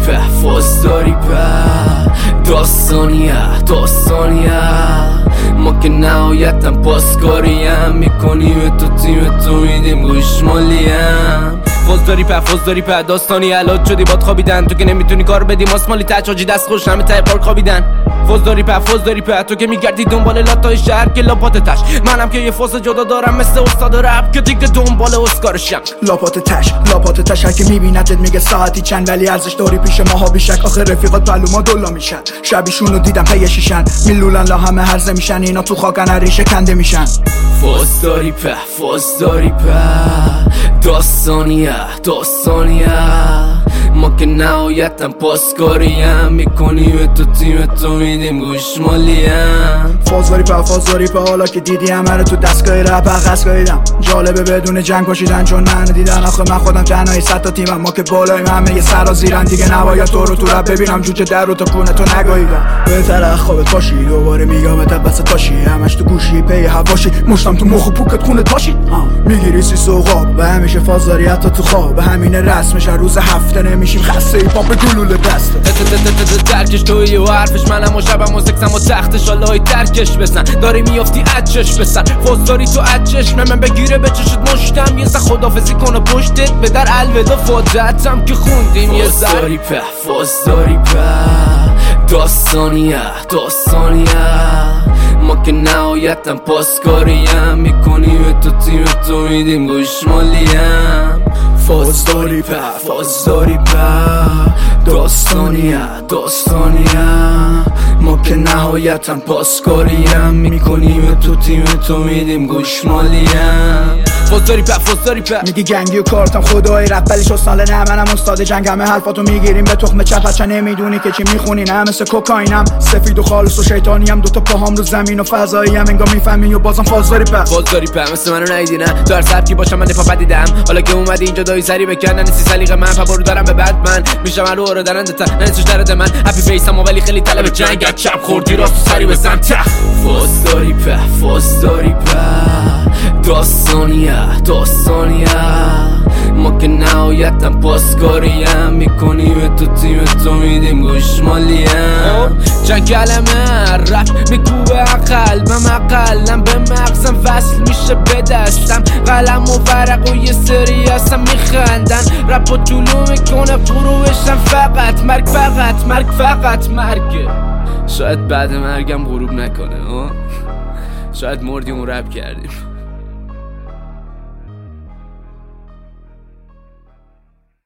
فوزداری داستانیه ما که نهایتم پاسکاریم میکنیم تو تیم تو میدیم گوشمالیم فوزداری داستانی علاج شدی باد خوابیدن تو که نمیتونی کار بدی ماسمالی تچاجی دست خوش همه تای پارک خوابیدن فوزداری تو که میگردی دنبال لاتای شهر که لاپات تش منم که یه فوز جدا دارم مثل استاد رپ که دیگه دنبال اسکارشم لاپات تش هر که میبینتت میگه ساعتی چند ولی ارزش داری پیش ماها بیشک آخه رفیقات پلوما دلا میشن شبیشونو دیدم پی شیشن میلولن لا همه هرزه میشن اینا تو خاکن ریشه کنده میشن فوزداری داستانیه ما که نهایتم پاسکاریم میکنیم تو تیم تو میدیم گوشمالیم فوزداری حالا که دیدی همه رو تو دستگاه رپ عقص گاهیدم جالبه بدون جنگ کشیدن چون من دیدن آخه من خودم تنهایی 100 تا تیمم ما که بالایم همه یه سرا زیرن دیگه نباید تو رو تو رپ ببینم جوجه در رو تا کونه تو نگاهیدم بهتره خوابت باشی دوباره میگم بس تاشی همش تو گوشی پی هواشی مشتم تو مخ و پوکت خونه تاشی میگیری سی سوقاب و همیشه فازداری حتی تو خواب همین رسمش روز هفته نمیشیم خسته ای پاپ گلوله دسته درکش توی و حرفش منم و شبم و سکسم و تختش حالای درکش بسن داری میافتی اچش بسن فوزداری تو اچش من بگیره به چشت مشتم یه خدافزی کنه پشتت به در الودا فادتم که خوندیم یه سر فوزداری داستانیه ما که نهایتم پاسکاریم میکنیم تو تیم تو میدیم گوشمالیم فوزداری داستانیه ما که نهایتم پاسکاریم میکنیم تو تیم تو میدیم گوشمالیم فوزداری میگی گنگی و کارتم خدای رپ ولی شستاله نه منم استاد جنگ همه حرفاتو میگیریم به تخم چپچه نمیدونی که چی میخونی نه مثل کوکائینم سفید و خالص و شیطانیم دوتا پاهام رو زمین و فضاییم انگار میفهمی و بازم فوزداری مثل منو ندیدی نه تو هر سبکی باشم من پا دیدم حالا که اومدی اینجا دایی سری بکنن سی سلیقه من پا برو دارم به بعد من میشم رو دارنده تا ننسوش درد من هپی بیسم ولی خیلی طلب جنگ چپ خوردی راست و سری بزن تخ فوزداری داستانیه ما که نهایتم پاسکاریم میکنیم تو تیم تو میدیم گوشمالیم چند کلمه رپ میکوبه قلبم عقلم به مغزم وصل میشه به دستم قلم و ورق و یه سری هستم میخندن رپ و طولو میکنه فروشم فقط مرگ شاید بعد مرگم غروب نکنه شاید مردیم و رپ کردیم